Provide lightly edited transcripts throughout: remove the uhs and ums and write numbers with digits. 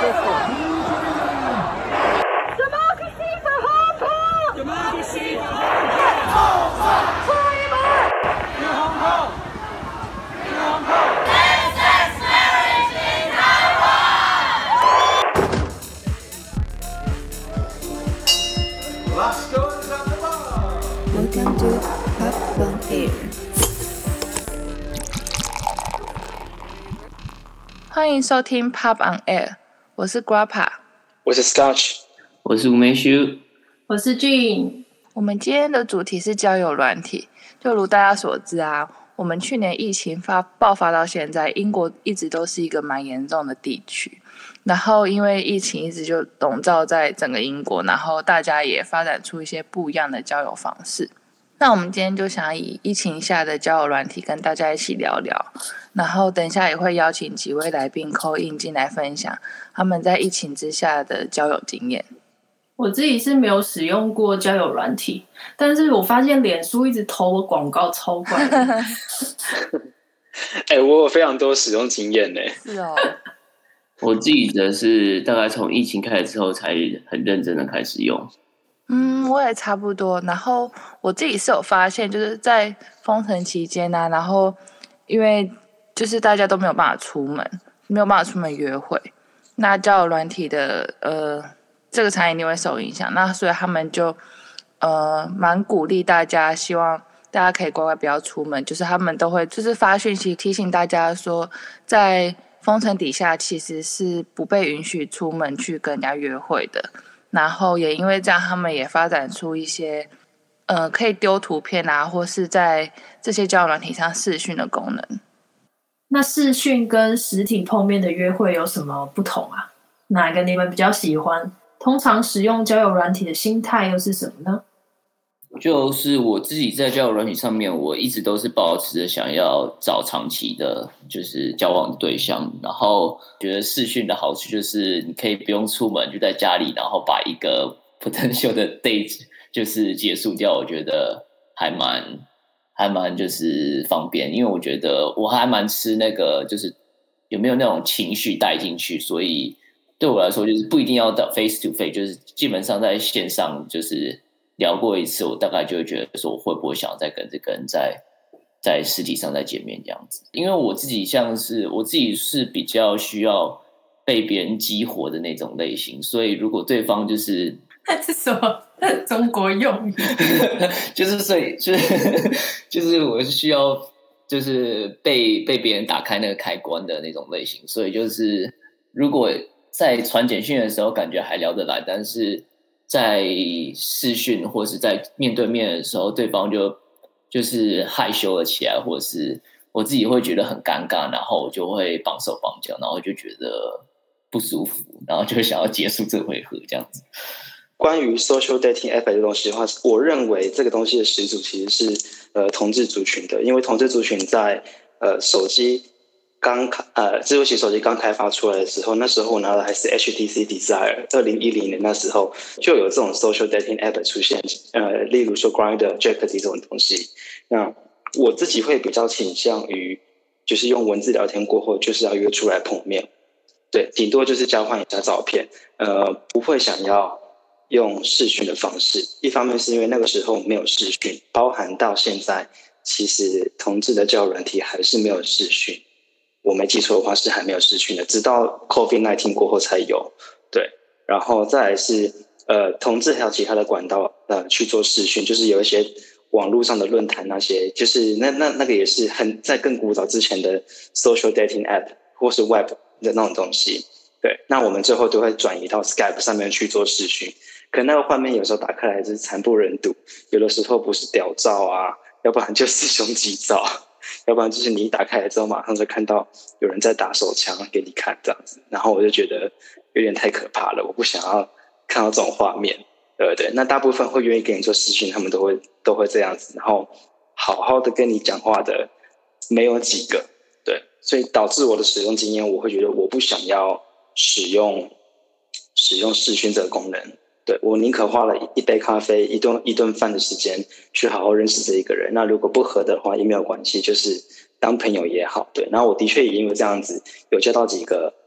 Democracy for Hong Kong! Democracy for Hong Kong! Free Hong Kong! Free Hong Kong! Same-sex marriage in Taiwan! Last stories on the bar! Welcome to Pop on Air。 欢迎收听 Pop on Air， 我是 Grappa， 我是 Scotch， 我是吴梅修， 我是俊。 我们今天的主题是交友软体。就如大家所知啊，我们去年疫情爆发到现在，英国一直都是一个蛮严重的地区。然后因为疫情一直就笼罩在整个英国，然后大家也发展出一些不一样的交友方式。那我们今天就想以疫情下的交友软体跟大家一起聊聊，然后等一下也会邀请几位来宾 call in 进来分享他们在疫情之下的交友经验。 我自己是没有使用过交友软体，但是我发现脸书一直投我广告，超怪的。 我有非常多使用经验呢。 是哦， 我自己则是大概从疫情开始之后才很认真的开始用。 我也差不多。然后我自己是有发现，就是在封城期间啊，然后因为就是大家都没有办法出门，没有办法出门约会，那交友软体的这个产业一定会受影响。那所以他们就蛮鼓励大家，希望大家可以乖乖不要出门，就是他们都会就是发讯息提醒大家说，在封城底下其实是不被允许出门去跟人家约会的。然后也因为这样，他们也发展出一些可以丢图片啊，或是在这些交友软体上视讯的功能。 那视讯跟实体碰面的约会有什么不同啊？哪一个你们比较喜欢？通常使用交友软体的心态又是什么呢？ 就是我自己在交友软体上面，我一直都是抱持着想要找长期的，就是交往的对象。然后觉得视讯的好处就是你可以不用出门，就在家里，然后把一个 potential 的 date 就是结束掉。我觉得还蛮就是方便，因为我觉得我还蛮吃那个就是有没有那种情绪带进去，所以对我来说就是不一定要到 face to face， 就是基本上在线上就是聊过一次，我大概就会觉得说，我会不会想再跟这个人在实体上再见面这样子？因为我自己是比较需要被别人激活的那种类型，所以如果对方就是那是什么中国用语？ 就是所以就是我是需要就是被别人打开那个开关的那种类型，所以就是如果在传简讯的时候感觉还聊得来，但是在视讯或是在面对面的时候，对方就是害羞了起来，或者是我自己会觉得很尴尬，然后我就会绑手绑脚，然后就觉得不舒服，然后就想要结束这回合这样子。 关于 social dating app 的东西的话，我认为这个东西的始祖其实是同志族群的，因为同志族群在手机智慧型手机刚开发出来的时候，那时候我拿的还是 HTC Desire， 2010年那时候就有这种 social dating app 出现，例如说 Grindr、Jack 这种东西。那我自己会比较倾向于，就是用文字聊天过后，就是要约出来碰面，对，顶多就是交换一下照片，不会想要用视讯的方式。一方面是因为那个时候没有视讯，包含到现在，其实同志的交友软体还是没有视讯。我没记错的话是还没有视讯的，直到 COVID-19 过后才有。对，然后再来是同志还有其他的管道去做视讯，就是有一些网络上的论坛那些，就是那个也是在更古早之前的 social dating app 或是 web 的那种东西。对，那我们最后都会转移到 Skype 上面去做视讯，可能那个画面有时候打开来就是惨不忍睹，有的时候不是屌照啊，要不然就是胸肌照。要不然就是你一打开来之后马上就看到有人在打手枪给你看这样子，然后我就觉得有点太可怕了，我不想要看到这种画面，对不对？那大部分会愿意跟你做视讯，他们都会这样子，然后好好的跟你讲话的没有几个，对，所以导致我的使用经验，我会觉得我不想要使用视讯这个功能。对，我宁可花了一杯咖啡、一顿饭的时间去好好认识这一个人。那如果不合的话也没有关系，就是当朋友也好。对，然后我的确也因为这样子有交到几个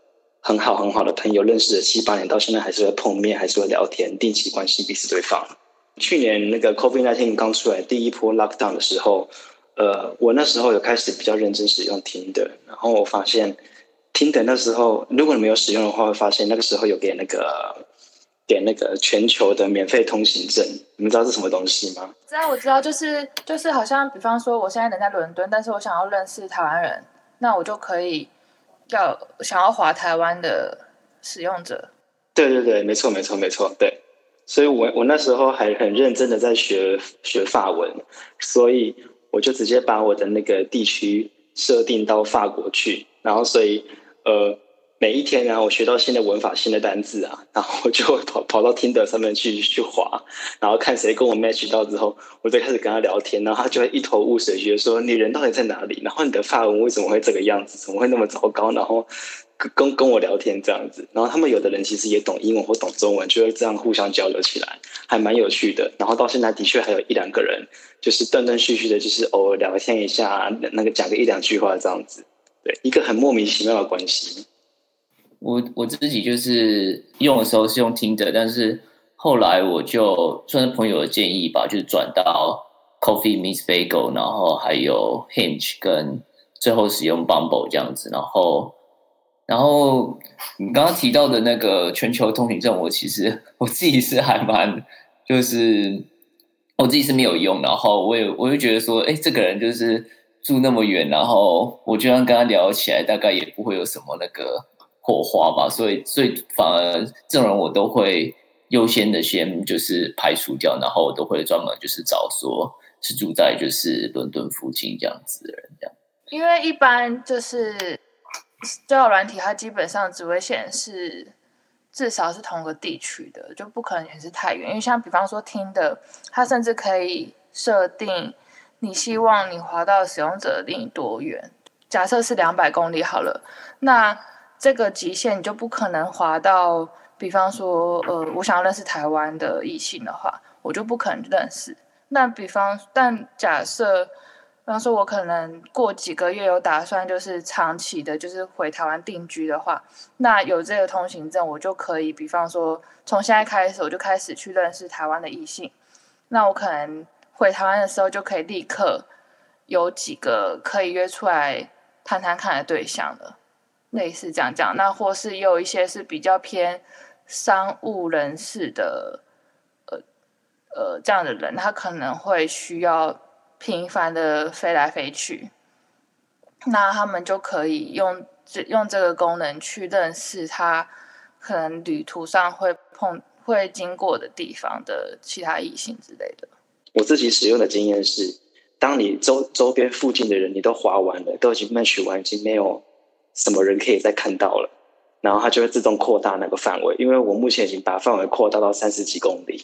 很好很好的朋友，认识了7-8年，到现在还是会碰面，还是会聊天，定期关心彼此对方。去年那个 COVID-19 刚出来第一波 lockdown 的时候，我那时候有开始比较认真使用 Tinder， 然后我发现 Tinder 那时候，如果你没有使用的话，会发现那个时候有给那个全球的免费通行证，你们知道是什么东西吗？ 我知道，就是好像比方说我现在人在伦敦，但是我想要认识台湾人，那我就可以想要滑台湾的使用者。对对对，没错，对。所以我那时候还很认真的在学法文，所以我就直接把我的那个地区设定到法国去，然后所以每一天啊，我学到新的文法、新的单字啊，然后我就跑到 Tinder 上面去滑，然后看谁跟我 match 到之后，我就开始跟他聊天，然后他就会一头雾水，觉得说你人到底在哪里？然后你的法文为什么会这个样子？怎么会那么糟糕？然后跟我聊天这样子，然后他们有的人其实也懂英文或懂中文，就会这样互相交流起来，还蛮有趣的。然后到现在的确还有1-2个人，就是断断续续的，就是偶尔聊天一下，那个讲个1-2句话这样子，对，一个很莫名其妙的关系。 我自己就是用的时候是用 Tinder， 但是后来我就算是朋友的建议吧，就是转到 Coffee Meets Bagel， 然后还有 Hinge， 跟最后使用 Bumble 这样子。然后你刚刚提到的那个全球通行证，其实我自己是还蛮，就是我自己是没有用，然后我就觉得说，这个人就是住那么远，然后我就算跟他聊起来，大概也不会有什么那个火花吧，所以反而这种人我都会优先的先就是排除掉，然后我都会专门就是找说是住在就是伦敦附近这样子的人这样。 因为一般就是交友软体，它基本上只会显示至少是同个地区的，就不可能显示太远。因为像比方说Tinder，它甚至可以设定你希望你滑到使用者离你多远。假设是200公里好了，那这个极限你就不可能滑到，比方说我想要认识台湾的异性的话，我就不可能认识。但假设比方说我可能过几个月有打算就是长期的就是回台湾定居的话，那有这个通行证我就可以比方说从现在开始我就开始去认识台湾的异性，那我可能回台湾的时候就可以立刻有几个可以约出来谈谈看的对象了，类似这样讲。那或是也有一些是比较偏商务人士的这样的人，他可能会需要频繁的飞来飞去，那他们就可以用这个功能去认识他可能旅途上会经过的地方的其他异性之类的。 我自己使用的经验是，当你周边附近的人你都滑完了，都已经 match 完，已经没有什么人可以再看到了，然后它就会自动扩大那个范围。因为我目前已经把范围扩大到30几公里。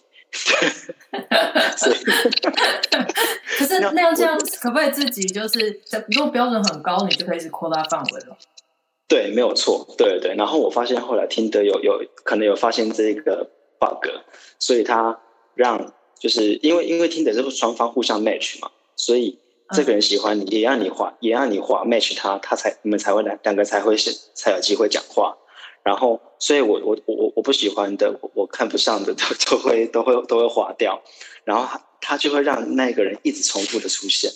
可是那样这样可不可以自己就是如果标准很高，你就可以是扩大范围了？ 对，没有错，对对。然后我发现后来Tinder可能有发现这个 bug， 所以他让就是因为Tinder是双方互相 match 嘛，所以这个人喜欢你，也让你滑 match 你们才会两个才有机会讲话。然后，所以我不喜欢的，我看不上的都会划掉，然后他就会让那个人一直重复的出现。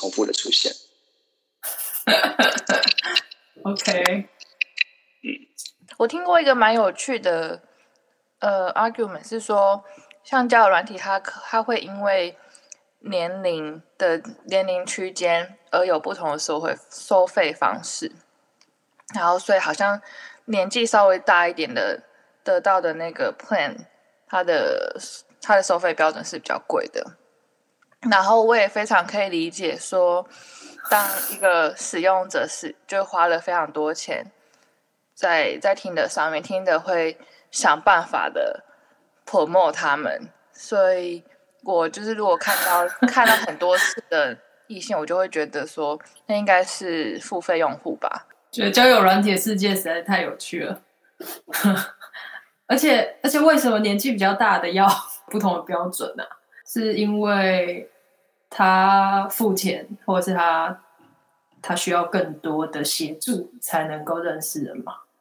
OK， 我听过一个蛮有趣的argument 是说，像交友软体它会因为年龄区间而有不同的收费方式，然后所以好像年纪稍微大一点的得到的那个 plan， 它的收费标准是比较贵的。然后我也非常可以理解说，当一个使用者就花了非常多钱在Tinder上面，Tinder会想办法的 promote 他们，所以我就是如果看到很多次的异性，我就会觉得说那应该是付费用户吧。 觉得交友软体的世界实在太有趣了。而且为什么年纪比较大的要不同的标准呢？是因为他付钱，或者是他需要更多的协助才能够认识人吗？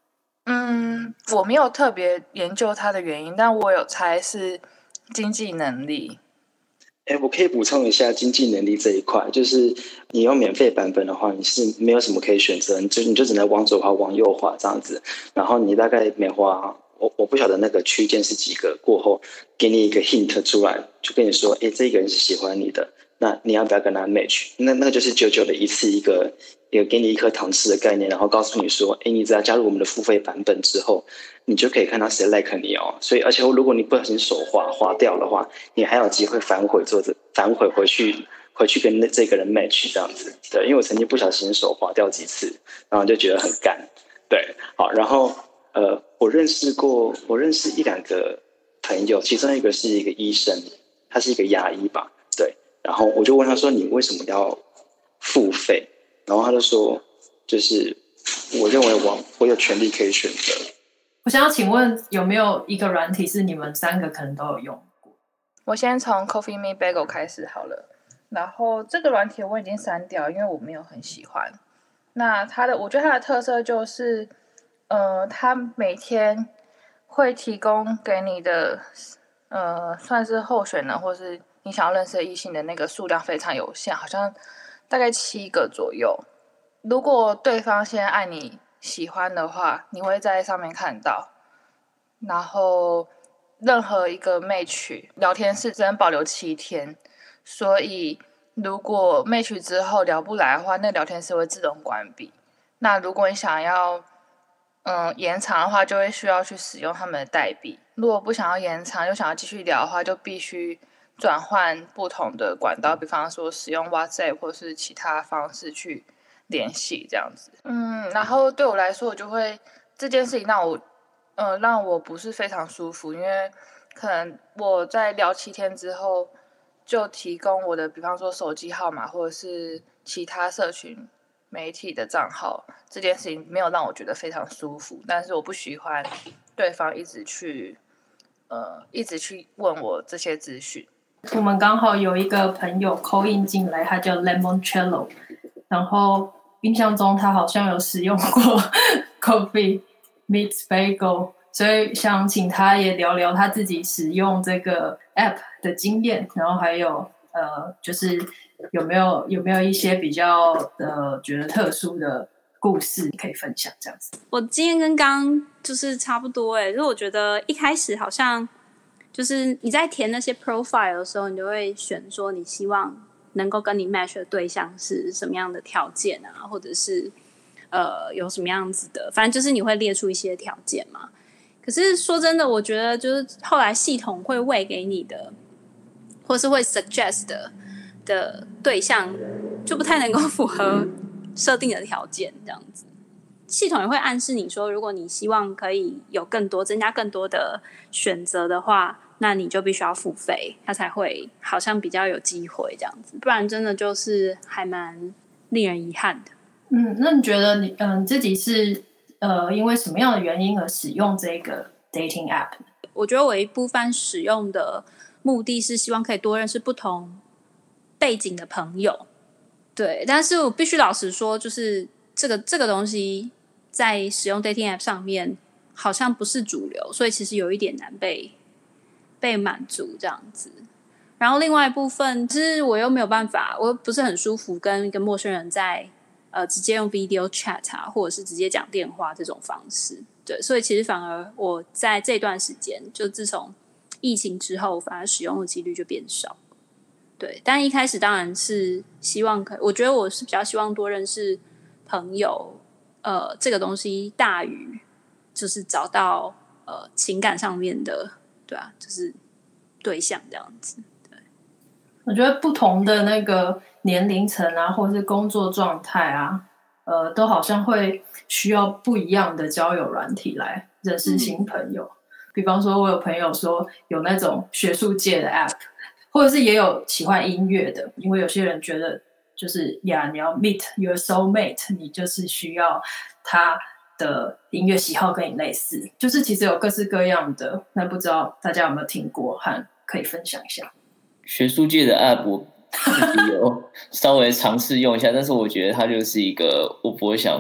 我没有特别研究它的原因，但我有猜是经济能力。 我可以补充一下经济能力这一块，就是你用免费版本的话，你是没有什么可以选择，你就只能往左滑、往右滑这样子。然后你大概每滑，我不晓得那个区间是几个，过后给你一个 hint 出来，就跟你说，这个人是喜欢你的，那你要不要跟他 match？ 那个就是久的一次一个给你一颗糖吃的概念，然后告诉你说，你只要加入我们的付费版本之后，你就可以看到谁 like 你哦。所以而且如果你不小心手滑掉的话，你还有机会反悔回去跟这个人 match 这样子。对，因为我曾经不小心手滑掉几次，然后就觉得很干。对，好，然后我认识一两个朋友，其中一个是一个医生，他是一个牙医吧，对。然后我就问他说：“你为什么要付费？”然后他就说：“就是我认为我有权利可以选择。” 我想要请问，有没有一个软体是你们3个可能都有用过？ 我先从 Coffee Me Bagel 开始好了。然后这个软体我已经删掉，因为我没有很喜欢。那我觉得它的特色就是，它每天会提供给你的，算是候选人或是你想要认识的异性的那个数量非常有限，好像大概7个左右。如果对方先按你喜欢的话，你会在上面看到。然后任何一个 match 聊天室只能保留7天，所以如果 match 之后聊不来的话，那聊天室会自动关闭。那如果你想要延长的话，就会需要去使用他们的代币。如果不想要延长又想要继续聊的话，就必须转换不同的管道，比方说使用 WhatsApp 或是其他方式去联系这样子。然后对我来说，这件事情让我不是非常舒服，因为可能我在聊7天之后就提供我的比方说手机号码或者是其他社群媒体的账号，这件事情没有让我觉得非常舒服，但是我不喜欢对方一直去问我这些资讯。 我们刚好有一个朋友 call in 进来，他叫 Lemoncello， 然后印象中他好像有使用过 Coffee Meets Bagel， 所以想请他也聊聊他自己使用这个 app 的经验，然后还有就是有没有一些比较觉得特殊的故事可以分享这样子。 我经验跟刚刚就是差不多就是我觉得一开始好像就是你在填那些 profile 的时候，你就会选说你希望能够跟你 match 的对象是什么样的条件啊，或者是有什么样子的，反正就是你会列出一些条件嘛。可是说真的，我觉得就是后来系统会喂给你的，或是会 suggest 的对象，就不太能够符合设定的条件，这样子。系统也会暗示你说，如果你希望可以有增加更多的选择的话，那你就必须要付费，它才会好像比较有机会这样子，不然真的就是还蛮令人遗憾的。 那你觉得你自己是因为什么样的原因而使用这个 dating app？ 我觉得我一部分使用的目的是希望可以多认识不同背景的朋友，对。但是我必须老实说，就是这个东西在使用 dating app 上面好像不是主流，所以其实有一点难被满足这样子。然后另外一部分是我又没有办法，我不是很舒服跟一个陌生人在直接用 video chat 啊，或者是直接讲电话这种方式，对，所以其实反而我在这段时间，就自从疫情之后，反而使用的几率就变少，对。但一开始当然是希望我觉得我是比较希望多认识朋友，这个东西大于就是找到情感上面的，对啊，就是对象这样子。 我觉得不同的那个年龄层啊，或者是工作状态啊，都好像会需要不一样的交友软体来认识新朋友。比方说，我有朋友说有那种学术界的 app， 或者是也有喜欢音乐的，因为有些人觉得就是你要 meet your soulmate， 你就是需要他的音乐喜好跟你类似，就是其实有各式各样的。那不知道大家有没有听过和可以分享一下？ 学术界的 app 我自己有稍微尝试用一下，但是我觉得它就是一个我不会想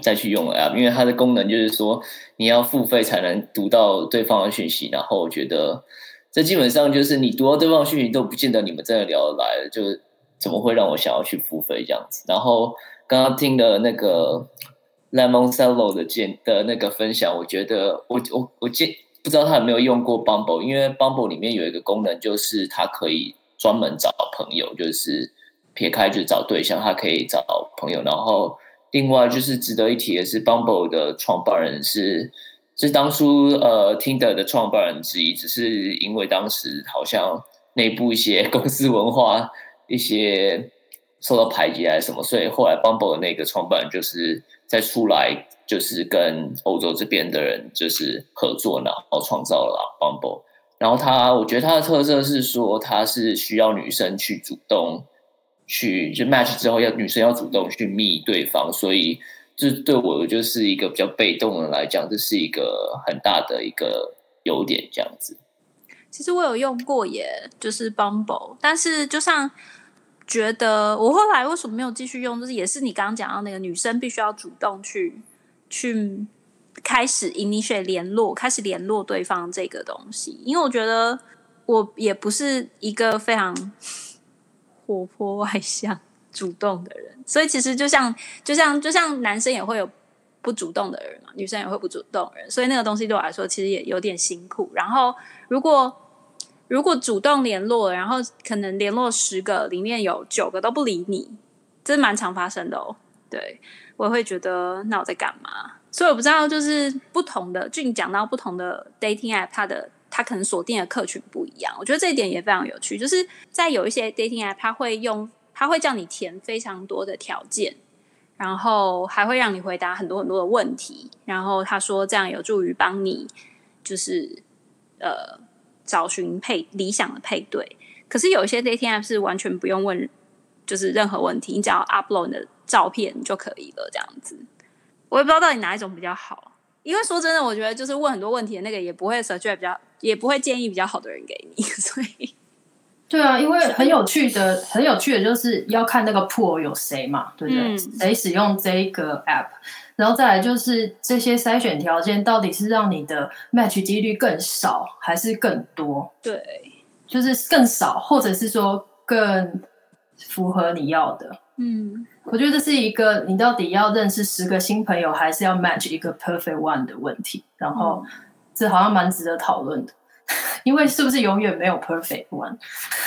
再去用 app， 因为它的功能就是说你要付费才能读到对方的讯息，然后我觉得这基本上就是你读到对方的讯息都不见得你们真的聊得来了，就怎么会让我想要去付费这样子。然后刚刚听的那个 Lemon Cello 的那个分享，我觉得我不知道他有没有用过 Bumble， 因为 Bumble 里面有一个功能，就是它可以专门找朋友，就是撇开就是找对象，它可以找朋友。然后另外就是值得一提的是 ，Bumble 的创办人是当初Tinder 的创办人之一，只是因为当时好像内部一些公司文化一些受到排挤还是什么，所以后来 Bumble 的那个创办人就是再出来，就是跟欧洲这边的人就是合作，然后创造了 Bumble。然后我觉得他的特色是说，他是需要女生去主动去就 match 之后，女生要主动去密对方，所以这对我就是一个比较被动的来讲，这是一个很大的一个优点，这样子。 其实我有用过耶，就是 Bumble， 但是就像觉得我后来为什么没有继续用，就是也是你刚刚讲到那个女生必须要主动去开始 initiate 开始联络对方这个东西，因为我觉得我也不是一个非常活泼外向主动的人，所以其实就像男生也会有不主动的人嘛，女生也会不主动的人，所以那个东西对我来说其实也有点辛苦。然后如果主动联络，然后可能联络10个里面有9个都不理你，这蛮常发生的哦。对，我会觉得那我在干嘛？所以我不知道，就是不同的，就你讲到不同的 dating app， 它可能锁定的客群不一样。我觉得这一点也非常有趣，就是在有一些 dating app， 它会叫你填非常多的条件，然后还会让你回答很多很多的问题，然后他说这样有助于帮你就是找寻理想的配对。可是有一些 dating app 是完全不用问就是任何问题，你只要 upload 你的照片就可以了，这样子。我也不知道到底哪一种比较好，因为说真的，我觉得就是问很多问题的那个也不会 suggest 也不会建议比较好的人给你，所以对啊，因为很有趣的就是要看那个 pool 有谁嘛，对不对？谁使用这个 app， 然后再来就是这些筛选条件到底是让你的 match 几率更少还是更多？ 对， 就是更少，或者是说更符合你要的。我觉得这是一个你到底要认识10个新朋友，还是要 match 一个 perfect one 的问题。然后这好像蛮值得讨论的，因为是不是永远没有 perfect one？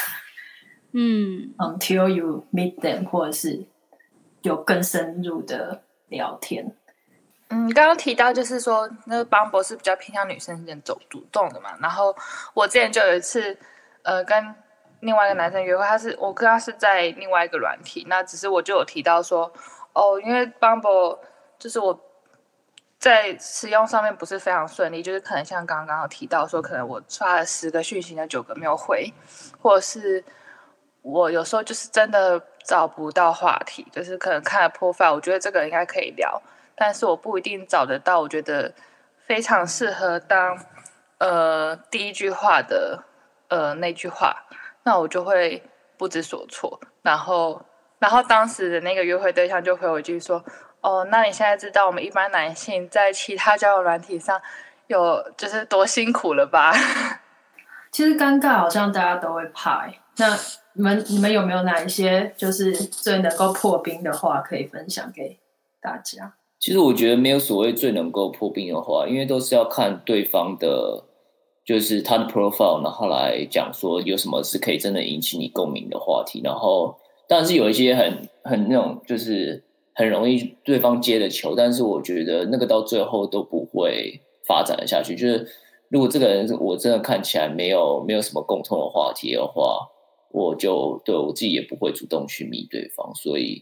until you meet them， 或者是有更深入的聊天。 刚刚提到就是说，那个 Bumble 是比较偏向女生走主动的嘛。然后我之前就有一次，跟另外一个男生约会，我跟他是在另外一个软体，那只是我就有提到说，因为 Bumble 就是我在使用上面不是非常顺利，就是可能像刚刚有提到说，可能我刷了10个讯息，那9个没有回，或者是我有时候就是真的找不到话题，就是可能看了 profile， 我觉得这个应该可以聊，但是我不一定找得到我觉得非常适合当第一句话的那句话，那我就会不知所措。然后当时的那个约会对象就回我一句说，那你现在知道我们一般男性在其他交友软体上有就是多辛苦了吧？ 其实尴尬好像大家都会怕那你们有没有哪一些就是最能够破冰的话可以分享给大家？ 其实我觉得没有所谓最能够破冰的话，因为都是要看对方的就是他的 profile， 然后来讲说有什么是可以真的引起你共鸣的话题。然后当然是有一些很那种就是很容易对方接的球，但是我觉得那个到最后都不会发展的下去。就是如果这个人我真的看起来没有什么共同的话题的话，我就对我自己也不会主动去密对方。所以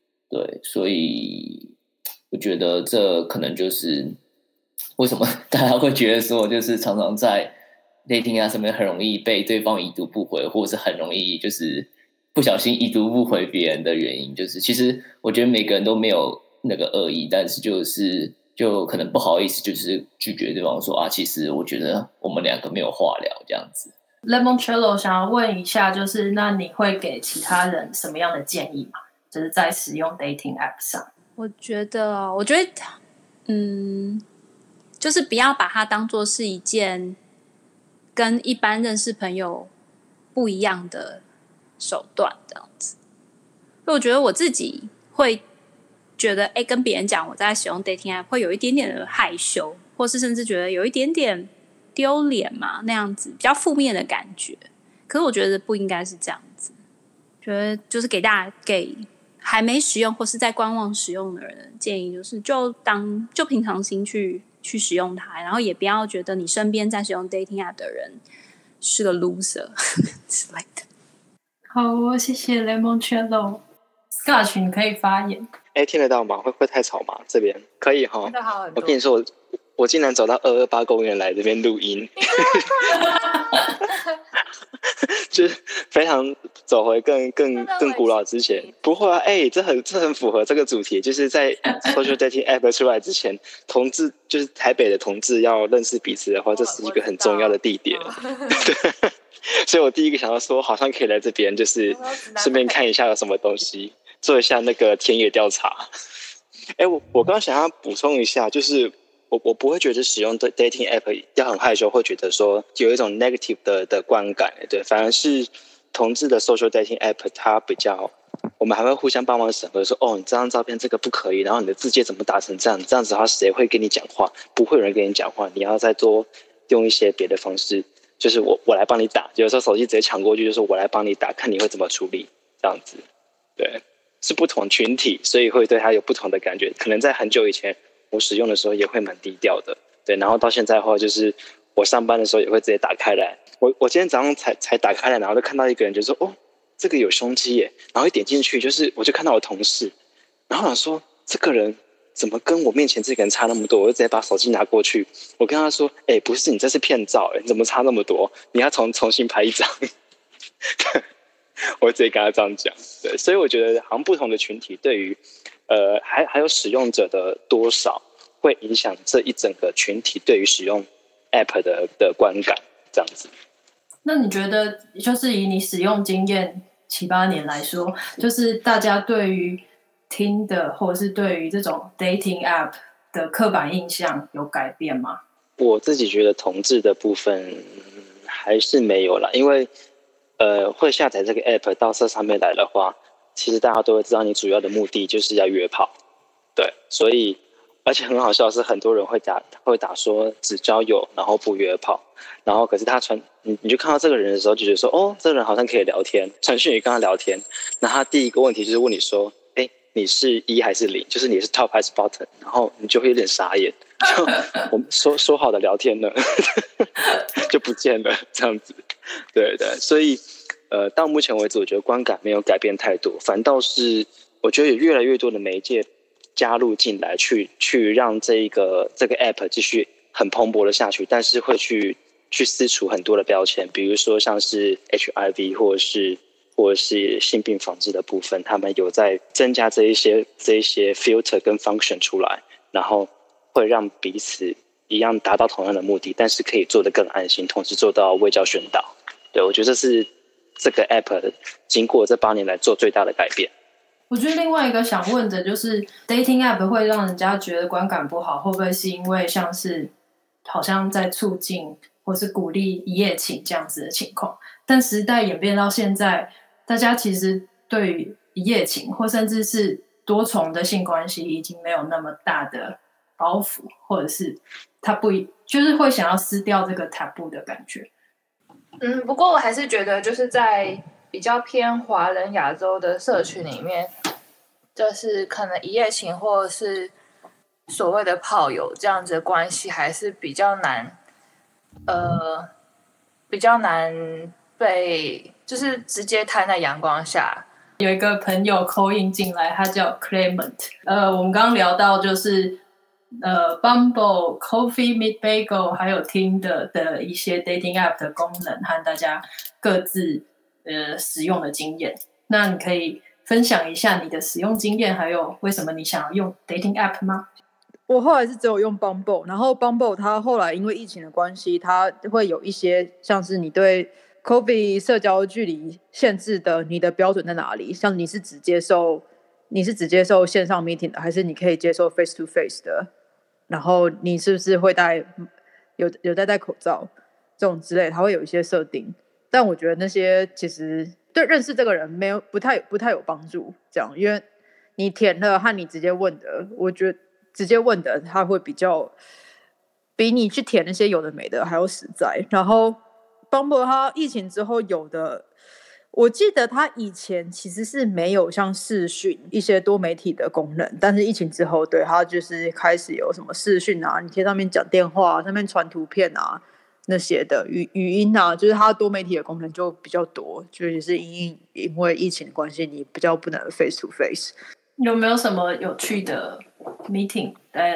我觉得这可能就是为什么大家会觉得说，就是常常在 dating 上面很容易被对方已读不回，或者是很容易就是不小心已读不回别人的原因，就是其实我觉得每个人都没有那个恶意，但是就可能不好意思，就是拒绝对方说其实我觉得我们2个没有话聊这样子。 Lemoncello 想要问一下，就是那你会给其他人什么样的建议吗？就是在使用 dating app 上。 我觉得，就是不要把它当做是一件跟一般认识朋友不一样的手段，这样子。所以我觉得我自己会觉得，跟别人讲我在使用 dating app 会有一点点的害羞，或是甚至觉得有一点点丢脸嘛，那样子比较负面的感觉。可是我觉得不应该是这样子，觉得就是给还没使用或是在观望使用的人建议，就是就平常心去使用它，然后也不要觉得你身边在使用 dating app 的人是个 loser 之类的。 好哦，谢谢 Lemoncello。Scotch 你可以发言。 听得到吗？会太吵吗？这边可以哈。我跟你说，我竟然走到228公园来这边录音，就是非常走回更古老之前。不会啊，这很符合这个主题，就是在 social dating app 出来之前，同志就是台北的同志要认识彼此的话，这是一个很重要的地点。对，所以我第一个想到说，好像可以来这边，就是顺便看一下有什么东西，做一下那个田野调查。我刚刚想要补充一下，就是我不会觉得使用 dating app 要很害羞，会觉得说有一种 negative 的观感，对，反而是同志的 social dating app 它比较，我们还会互相帮忙审核说，你这张照片这个不可以，然后你的字界怎么打成这样，这样子的话谁会跟你讲话？不会有人跟你讲话，你要再多用一些别的方式，就是我来帮你打，有时候手机直接抢过去，就说我来帮你打，看你会怎么处理，这样子，对。是不同群体，所以会对他有不同的感觉。可能在很久以前，我使用的时候也会蛮低调的，对。然后到现在的话，就是我上班的时候也会直接打开来。我今天早上才打开来，然后就看到一个人，就说这个有胸肌耶。然后一点进去，我就看到我同事，然后想说这个人怎么跟我面前这个人差那么多？我就直接把手机拿过去，我跟他说：“不是，你这是骗照，你怎么差那么多？你要重新拍一张。”我直接跟他这样讲，对，所以我觉得好像不同的群体对于，还有使用者的多少，会影响这一整个群体对于使用 App 的观感，这样子。 那你觉得，就是以你使用经验7、8年来说，就是大家对于Tinder或者是对于这种 dating app 的刻板印象有改变吗？ 我自己觉得同志的部分还是没有啦，因为会下载这个 app 到这上面来的话，其实大家都会知道你主要的目的就是要约炮，对，所以而且很好笑的是，很多人会打说只交友然后不约炮，然后可是他你就看到这个人的时候就觉得说这个人好像可以聊天，传讯也跟他聊天，那他第一个问题就是问你说你是1还是0，就是你是 top 还是 bottom， 然后你就会有点傻眼，就我们说好的聊天呢就不见了这样子，对对，所以到目前为止我觉得观感没有改变太多，反倒是我觉得有越来越多的媒介加入进来去让这个 app 继续很蓬勃的下去，但是会去撕除很多的标签，比如说像是 HIV 或者是性病防治的部分，他们有在增加这一些 filter 跟 function 出来，然后会让彼此一样达到同样的目的，但是可以做得更安心，同时做到卫教宣导。对，我觉得这是这个 app 经过这8年来做最大的改变。 我觉得另外一个想问的就是 dating app 会让人家觉得观感不好，会不会是因为像是好像在促进或是鼓励一夜情这样子的情况？但时代演变到现在，大家其实对于一夜情或甚至是多重的性关系已经没有那么大的包袱，或者是他就是会想要撕掉这个 taboo 的感觉。 不过我还是觉得就是在比较偏华人亚洲的社群里面，就是可能一夜情或者是所谓的炮友这样子的关系还是比较难被就是直接摊在阳光下。 有一个朋友 call in 进来，他叫 Clement。我们刚刚聊到就是Bumble、Coffee Meet Bagel 还有 Tinder 的一些 dating app 的功能和大家各自使用的经验。那你可以分享一下你的使用经验，还有为什么你想要用 dating app 吗？ 我后来是只有用 Bumble， 然后 Bumble 它后来因为疫情的关系，它会有一些像是你对 COVID 社交距离限制的，你的标准在哪里？像你是只接受你是只接受线上 meeting 的，还是你可以接受 face to face 的？然后你是不是会有戴口罩这种之类，它会有一些设定。但我觉得那些其实对认识这个人不太有帮助，这样，因为你填了和你直接问的，我觉得直接问的他会比你去填那些有的没的还要实在。然后 Bumble 它疫情之后有的。我记得他以前其实是没有像视讯一些多媒体的功能，但是疫情之后，对，他就是开始有什么视讯啊，你可以上面讲电话，上面传图片啊那些的语音啊，就是它多媒体的功能就比较多，就是因为疫情的关系，你比较不能 face to face。 有没有什么有趣的 meeting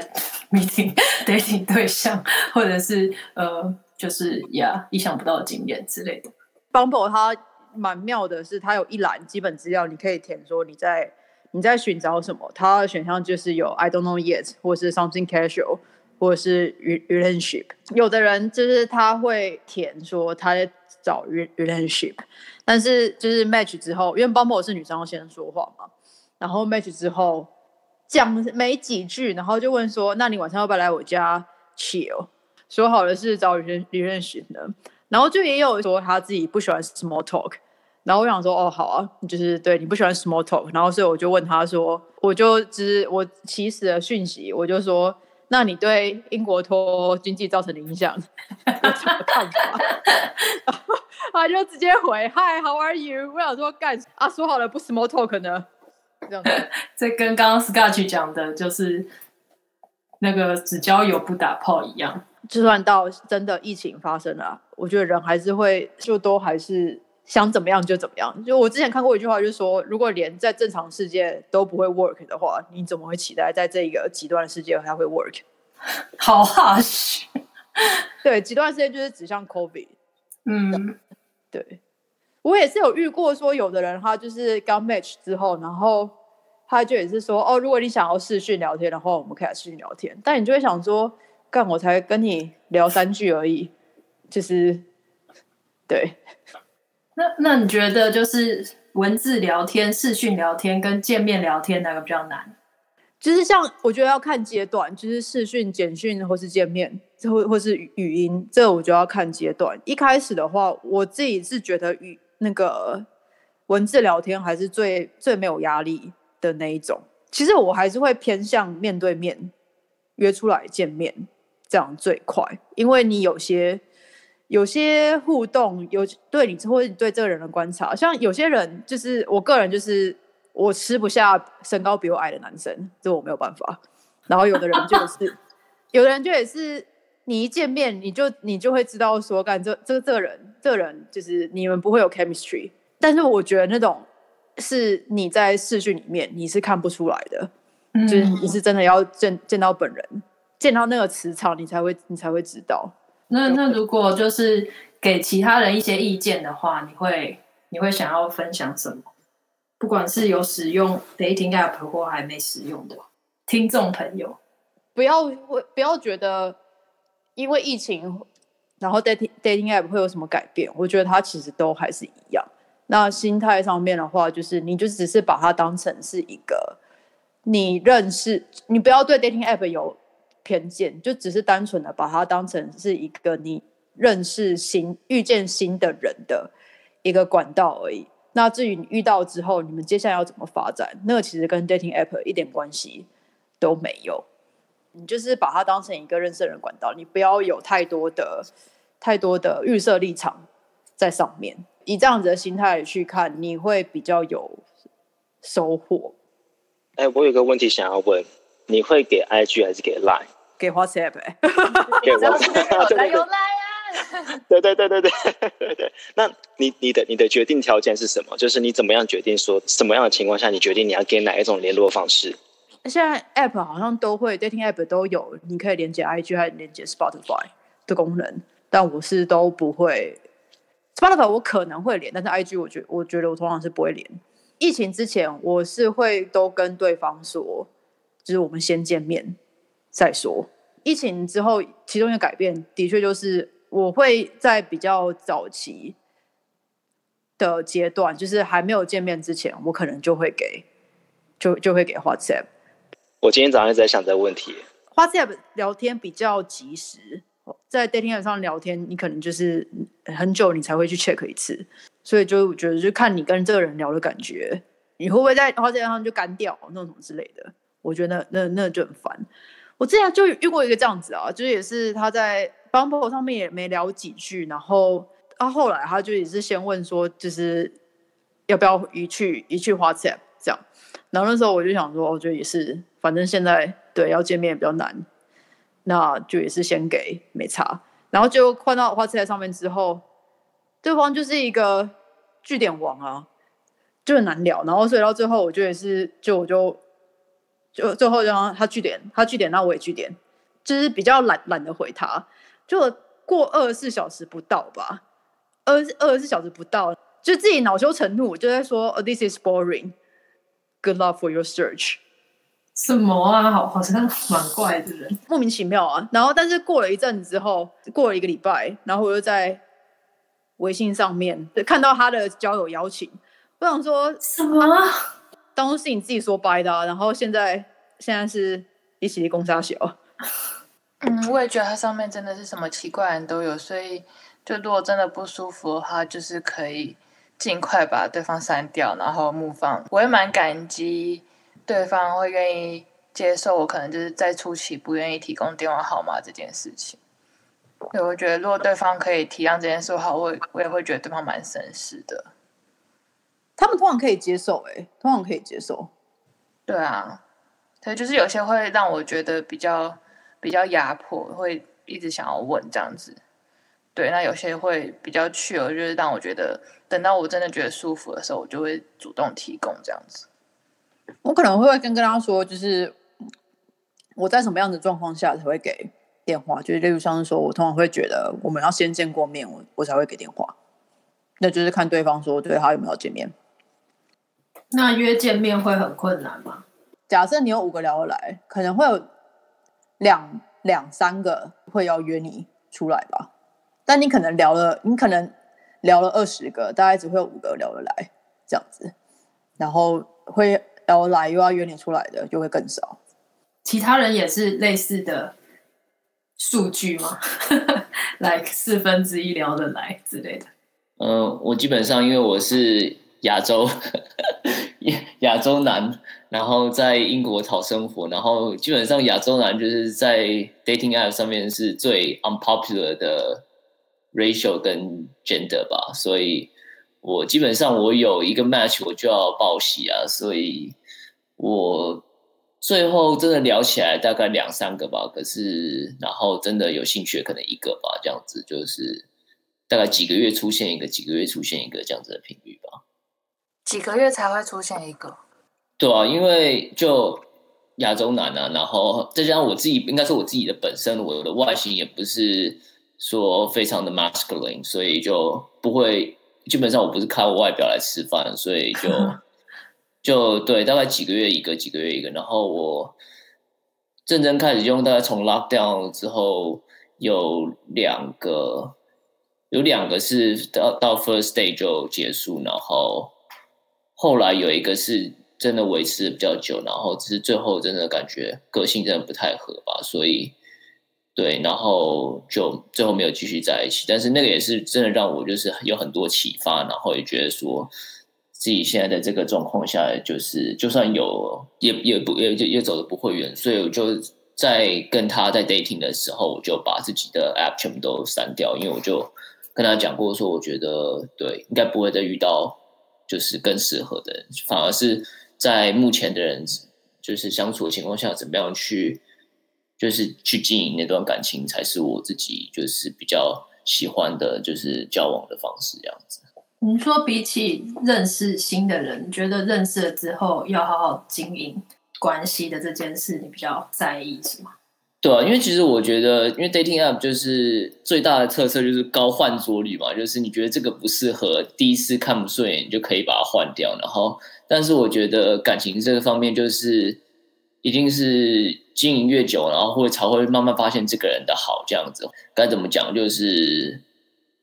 dating 对象，或者是就是意想不到的经验之类的 ？Bumble 它蛮妙的是，它有一栏基本资料，你可以填说你在寻找什么。它的选项就是有 I don't know yet， 或是 something casual， 或者是 relationship。有的人就是他会填说他在找 relationship， 但是就是 match 之后，因为 Bumble 是女生要先说话嘛，然后 match 之后讲没几句，然后就问说，那你晚上要不要来我家 chill？ 说好的是找 relationship 的。然后就也有说他自己不喜欢 small talk， 然后我想说哦好啊，就是对你不喜欢 small talk， 然后所以我就问他说，我起始的讯息，我就说，那你对英国脱欧经济造成的影响有什么看法？然后他就直接回 Hi how are you？ 我想说干啊，说好了不 small talk 呢？这样子， 这跟刚刚 Scotch 讲的就是那个只交友不打炮一样。 就算到真的疫情发生了，我觉得人还是会都还是想怎么样就怎么样。就我之前看过一句话，就是说，如果连在正常世界都不会 work 的话，你怎么会期待在这个极端的世界它会 work？ 好 harsh。 对，极端世界就是指向 COVID。对，我也是有遇过说，有的人他就是刚 match 之后，然后他就也是说，哦，如果你想要视讯聊天的话，我们可以来视讯聊天。但你就会想说，干我才跟你聊3句而已，就是对。 那你觉得就是文字聊天、视讯聊天跟见面聊天哪个比较难？ 就是像我觉得要看阶段，就是视讯、简讯或是见面，或是语音，这我就要看阶段。一开始的话，我自己是觉得那个文字聊天还是最没有压力的那一种。其实我还是会偏向面对面约出来见面，这样最快，因为你有些互动，对你或者你对这个人的观察，像有些人就是我个人就是我吃不下身高比我矮的男生，这我没有办法。然后有的人就也是你一见面你就会知道说，干这个人就是你们不会有 chemistry。但是我觉得那种是你在视讯里面你是看不出来的，就是你是真的要见到本人，见到那个磁场，你才会知道。 那如果就是给其他人一些意见的话，你会想要分享什么？不管是有使用 dating app 或还没使用的听众朋友， 不要觉得因为疫情，然后 dating app 会有什么改变？我觉得它其实都还是一样。那心态上面的话，就是你就只是把它当成是一个你认识，你不要对 dating app 有偏见，就只是单纯的把它当成是一个你认识遇见新的人的一个管道而已。那至于你遇到之后，你们接下来要怎么发展，那个其实跟 dating app 一点关系都没有。你就是把它当成一个认识的人管道，你不要有太多的预设立场在上面。以这样子的心态去看，你会比较有收获。 我有个问题想要问，你会给 IG 还是给 Line？ 给 WhatsApp 给 WhatsApp 有来啊！ 对。那你的决定条件是什么？就是你怎么样决定说什么样的情况下你决定你要给哪一种联络方式？ 现在 App 好像都会 dating App 都有，你可以连接 IG 还连接 Spotify 的功能，但我是都不会。Spotify 我可能会连，但是 IG 我觉得我通常是不会连。疫情之前我是会都跟对方说，就是我们先见面再说。疫情之后，其中一个改变的确就是我会在比较早期的阶段，就是还没有见面之前，我可能就会给就会给 WhatsApp。 我今天早上一直在想这个问题。 WhatsApp 聊天比较及时，在 dating app 上聊天，你可能就是很久你才会去 check 一次，所以就我觉得就看你跟这个人聊的感觉，你会不会在 WhatsApp 上就干掉那种什么之类的。我觉得那就很烦。我之前就遇过一个这样子啊，就是也是他在 Bumble 上面也没聊几句，然后后来他就也是先问说，就是要不要移去 WhatsApp 这样。然后那时候我就想说，我觉得也是，反正现在对要见面也比较难，那就也是先给没差。然后就换到 WhatsApp 上面之后，对方就是一个句点王啊，就很难聊。然后所以到最后，我就也是，我就最后让他句点，那我也句点，就是比较懒得回他。就过24小时不到吧，24小时不到，就自己恼羞成怒，就在说、This is boring。Good luck for your search。 什么啊？好像蛮怪的人， 莫名其妙啊。然后，但是过了一阵子之后，过了1个礼拜，然后我就在微信上面看到他的交友邀请，我想说什么？ 当初是你自己说掰的、啊，然后现在是一起攻杀小。 我也觉得它上面真的是什么奇怪的人都有，所以就如果真的不舒服的话，就是可以尽快把对方删掉，然后move on。我也蛮感激对方会愿意接受我可能就是在初期不愿意提供电话号码这件事情。对，我觉得如果对方可以体谅这件事的话，我也会觉得对方蛮绅士的。 他们通常可以接受，通常可以接受。 对啊，对，就是有些会让我觉得比较压迫，会一直想要问这样子。对，那有些会比较chill，就是让我觉得等到我真的觉得舒服的时候，我就会主动提供这样子。 我可能会跟他说，就是我在什么样的状况下才会给电话，就是例如像是说我通常会觉得我们要先见过面，我才会给电话。那就是看对方说对他有没有见面。 那约见面会很困难吗？ 假设你有5个聊得来，可能会有两三个会要约你出来吧。但你可能聊了20个，大概只会有5个聊得来这样子，然后会聊得来又要约你出来的就会更少。 其他人也是类似的数据吗？like 1/4聊得来之类的。 我基本上因为我是亚洲男，然后在英国讨生活，然后基本上亚洲男就是在 dating app 上面是最 unpopular 的 racial 跟 gender 吧，所以我基本上我有一个 match 我就要报喜啊，所以我最后真的聊起来大概2-3个吧，可是然后真的有兴趣可能1个吧，这样子就是大概几个月出现一个，几个月出现一个这样子的频率吧。 几个月才会出现一个？ 对啊，因为就亚洲男啊，然后再加上我自己，应该说我自己的本身，我的外形也不是说非常的 masculine， 所以就不会，基本上我不是靠外表来吃饭，所以就对，大概几个月一个，几个月一个，然后我认真开始用，大概从 lockdown 之后有2个是到 first day 就结束，然后后来有一个是真的维持的比较久，然后只是最后真的感觉个性真的不太合吧，所以对，然后就最后没有继续在一起。但是那个也是真的让我就是有很多启发，然后也觉得说自己现在的这个状况下，就是就算有也走的不会远，所以我就在跟他在 dating 的时候，我就把自己的 app 全部都删掉，因为我就跟他讲过说，我觉得对应该不会再遇到就是更适合的人，反而是在目前的人就是相处的情况下，怎么样去经营那段感情，才是我自己就是比较喜欢的，就是交往的方式这样子。 你说比起认识新的人，你觉得认识了之后要好好经营关系的这件事，你比较在意是吗？ 对啊，因为其实我觉得，因为 dating app 就是最大的特色就是高换桌率嘛，就是你觉得这个不适合，第一次看不顺眼，你就可以把它换掉。然后，但是我觉得感情这个方面，就是一定是经营越久，然后才会慢慢发现这个人的好，这样子该怎么讲，就是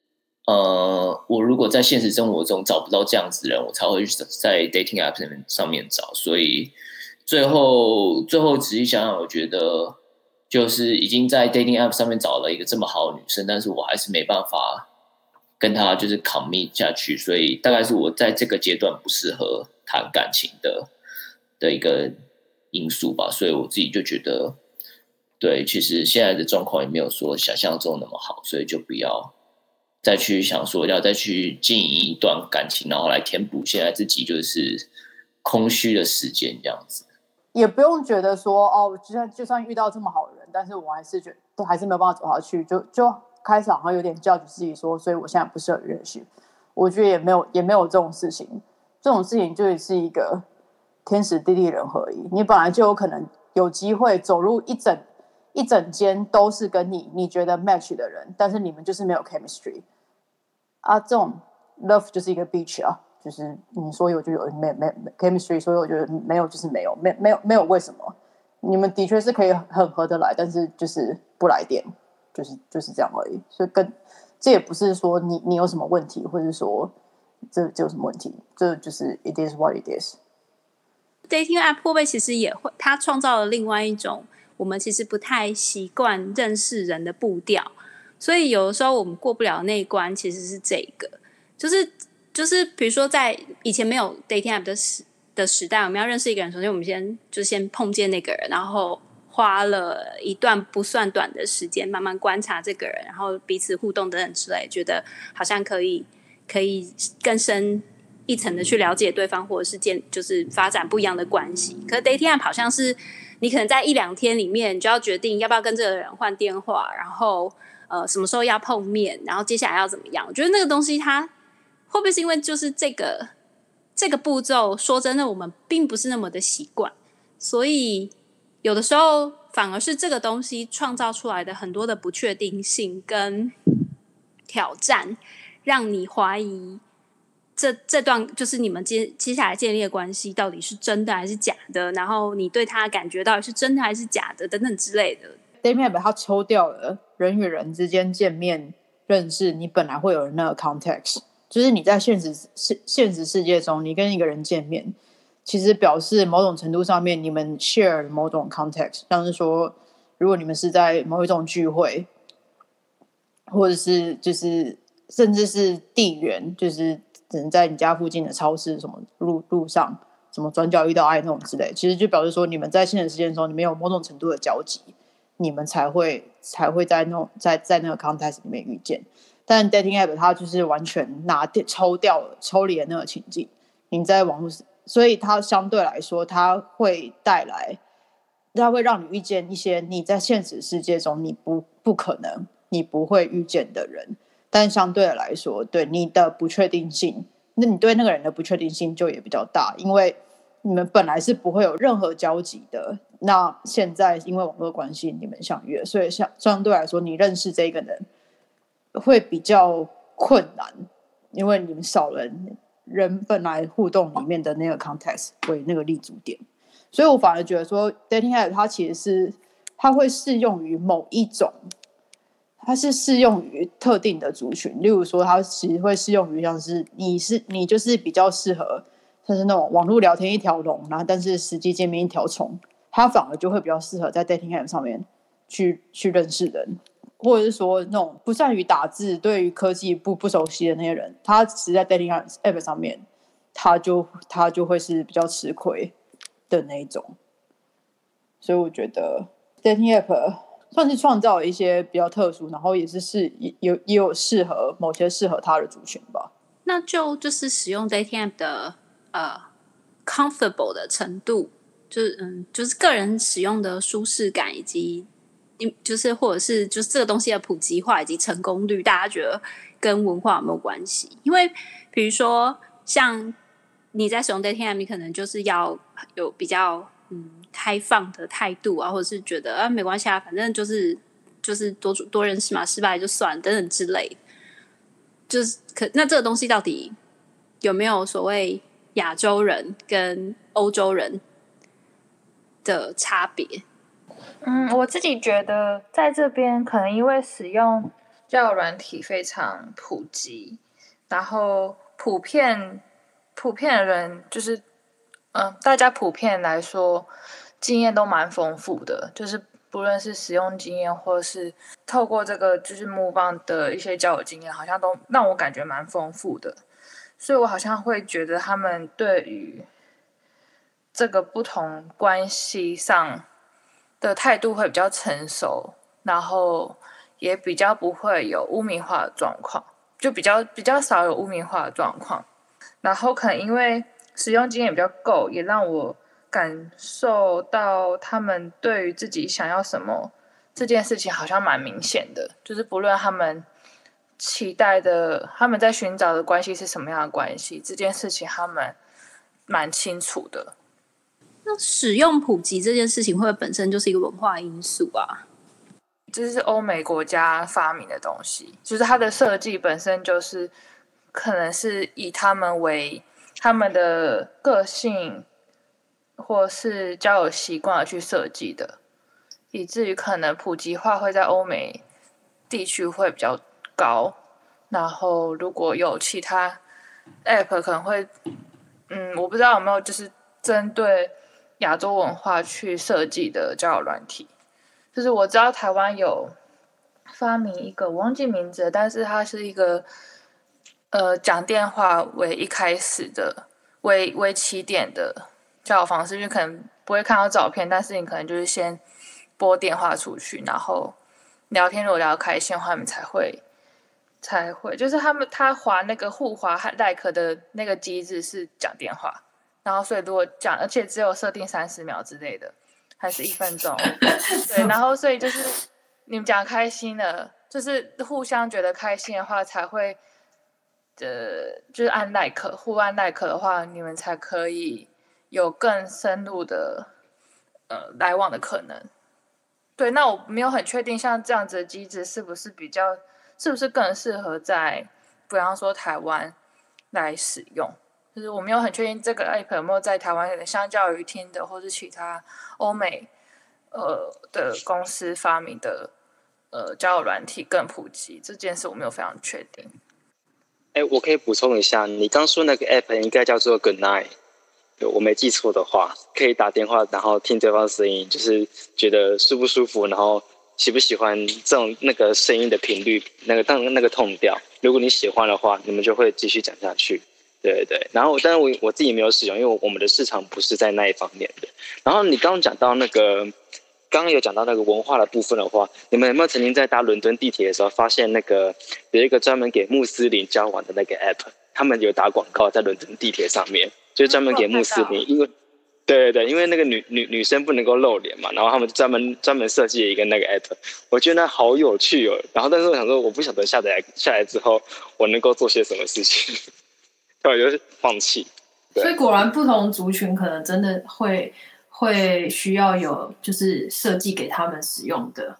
我如果在现实生活中找不到这样子的人，我才会在 dating app 上面找。所以最后仔细想想，我觉得就是已经在 dating app 上面找了一个这么好的女生，但是我还是没办法跟她就是 commit 下去，所以大概是我在这个阶段不适合谈感情的一个因素吧。所以我自己就觉得，对，其实现在的状况也没有说想象中那么好，所以就不要再去想说要再去经营一段感情，然后来填补现在自己就是空虚的时间这样子。 也不用觉得说哦，就算遇到这么好的人，但是我还是还是没有办法走下去，就开始好像有点教育自己说，所以我现在不适合relationship。我觉得也没有这种事情，这种事情就是一个天时地利人和而已。你本来就有可能有机会走入一整间都是跟你觉得 match 的人，但是你们就是没有 chemistry 啊，这种 love 就是一个 beach 啊，就是你说有就有，没 chemistry， 所以我觉得没有就是没有，没有为什么，你们的确是可以很合得来，但是就是不来电，就是这样而已。所以这也不是说你有什么问题，或者是说这有什么问题，这就是 it is what it is。dating app 会不会其实也会，它创造了另外一种我们其实不太习惯认识人的步调，所以有的时候我们过不了那一关，其实是这个，就是比如说在以前没有 dating app 的时代，我们要认识一个人，首先我们先碰见那个人，然后花了一段不算短的时间慢慢观察这个人，然后彼此互动等等之类，觉得好像可以更深一层的去了解对方，或者是就是发展不一样的关系。可是 dating app 好像是你可能在1-2天里面，你就要决定要不要跟这个人换电话，然后什么时候要碰面，然后接下来要怎么样。我觉得那个东西它会不会是因为就是这个步骤，说真的我们并不是那么的习惯，所以有的时候反而是这个东西创造出来的很多的不确定性跟挑战，让你怀疑这段就是你们接下来建立的关系到底是真的还是假的，然后你对他的感觉到底是真的还是假的等等之类的。 dating app 它抽掉了人与人之间见面认识你本来会有的那个 context， 就是你在现实世界中你跟一个人见面，其实表示某种程度上面你们 share 某种 context， 像是说如果你们是在某一种聚会，或者是就是甚至是地缘，就是只能在你家附近的超市什么路上什么转角遇到爱那种之类，其实就表示说你们在现实世界中你们有某种程度的交集，你们才会在那个 context 里面遇见。但 dating app 它就是完全抽离了那个情境，你在网络，所以它相对来说它会让你遇见一些你在现实世界中你不可能你不会遇见的人，但相对来说对你的不确定性，那你对那个人的不确定性就也比较大，因为你们本来是不会有任何交集的，那现在因为网络关系你们相约，所以相对来说你认识这个人会比较困难，因为你们少了人本来互动里面的那个 context 为那个立足点。所以我反而觉得说 dating app 它其实是它会适用于某一种，它是适用于特定的族群，例如说它其实会适用于像是你就是比较适合像是那种网络聊天一条龙，然后但是实际见面一条虫，它反而就会比较适合在 dating app 上面去认识人，或者是说那种不善于打字对于科技不熟悉的那些人，他其实在 dating app 上面他就会是比较吃亏的那一种。所以我觉得 dating app 算是创造了一些比较特殊，然后也有适合某些适合他的族群吧。 那就是使用 dating app 的comfortable 的程度，就是个人使用的舒适感，以及就是或者是就是这个东西的普及化以及成功率，大家觉得跟文化有没有关系？因为比如说像你在使用 dating app， 你可能就是要有比较开放的态度啊，或者是觉得没关系啊，反正就是多认识嘛，失败就算等等之类的。就是那这个东西到底有没有所谓亚洲人跟欧洲人的差别？ 我自己觉得在这边可能因为使用交友软体非常普及，然后普遍的人就是大家普遍来说经验都蛮丰富的，就是不论是使用经验或是透过这个就是 Move On 的一些交友经验，好像都让我感觉蛮丰富的，所以我好像会觉得他们对于这个不同关系上的态度会比较成熟，然后也比较不会有污名化的状况，就比较少有污名化的状况。然后可能因为使用经验比较够，也让我感受到他们对于自己想要什么这件事情好像蛮明显的，就是不论他们期待的，他们在寻找的关系是什么样的关系，这件事情他们蛮清楚的。 那使用普及这件事情，会不会本身就是一个文化因素啊？ 这是欧美国家发明的东西，就是它的设计本身就是可能是以他们为他们的个性或是交友习惯而去设计的，以至于可能普及化会在欧美地区会比较高。然后如果有其他 app 可能会我不知道有没有就是针对亚洲文化去设计的交友软体。就是我知道台湾有发明一个，我忘记名字了，但是它是一个讲电话为一开始的为起点的交友方式，就可能不会看到照片，但是你可能就是先拨电话出去，然后聊天，如果聊开心的话，你们才会，就是他滑那个互滑和 like 的那个机制是讲电话，然后所以如果讲，而且只有设定30秒之类的。还是1分钟，对，然后所以就是你们讲开心了，就是互相觉得开心的话，才会就是按 like， 互按 like 的话，你们才可以有更深入的来往的可能。对，那我没有很确定，像这样子的机制是不是更适合在比方说台湾来使用？就是我没有很确定这个 app 有没有在台湾相较于Tinder或是其他欧美的公司发明的交友软体更普及，这件事我没有非常确定。 我可以补充一下，你刚说那个 app 应该叫做 Good Night， 我没记错的话，可以打电话然后听对方的声音，就是觉得舒不舒服，然后喜不喜欢这种那个声音的频率，那个tone调，如果你喜欢的话，你们就会继续讲下去。对对，然后但是我自己没有使用，因为我们的市场不是在那一方面的。然后你刚刚有讲到那个文化的部分的话，你们有没有曾经在搭伦敦地铁的时候发现那个有一个专门给穆斯林交往的那个 app， 他们有打广告在伦敦地铁上面，就是专门给穆斯林，因为对，因为那个女生不能够露脸嘛，然后他们就专门设计了一个那个 app， 我觉得那好有趣哦。然后但是我想说，我不晓得下来之后我能够做些什么事情。对，就是放弃。 所以果然不同族群可能真的会需要有就是设计给他们使用的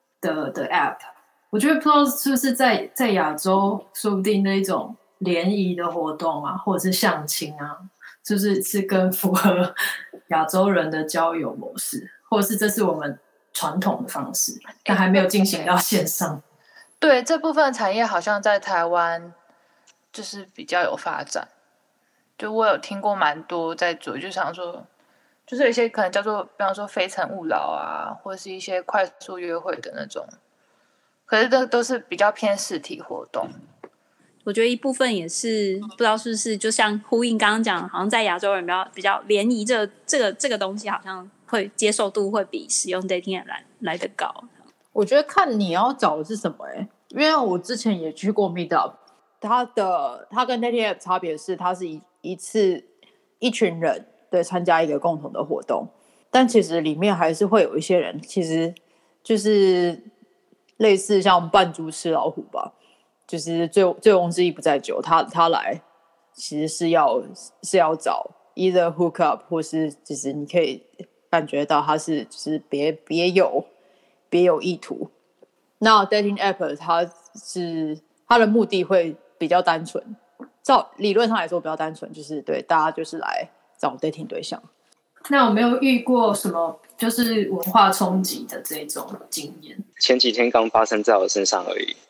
app。我觉得不知道是不是在亚洲，说不定那一种联谊的活动啊，或者是相亲啊，是更符合亚洲人的交友模式，或者是这是我们传统的方式，但还没有进行到线上。 对，这部分产业好像在台湾就是比较有发展，就我有听过蛮多在做，就想说，就是有一些可能叫做，比方说非诚勿扰啊，或者是一些快速约会的那种，可是这都是比较偏实体活动。 我觉得一部分也是不知道是不是，就像呼应刚刚讲，好像在亚洲人比较联谊这个东西，好像会接受度会比使用 dating app 来得高。 我觉得看你要找的是什么因为我之前也去过 Meetup。它跟 dating app 差别是，它是一次一群人对参加一个共同的活动，但其实里面还是会有一些人，其实就是类似像扮猪吃老虎吧，就是醉翁之意不在酒，他来其实是要找 either hook up 或是就是你可以感觉到他是就是别有意图。那 dating app 它的目的会比较单纯，照理论上来说比较单纯，就是对大家就是来找 dating 对象。 那有没有遇过什么就是文化冲击的这种经验？ 前几天刚发生在我身上而已。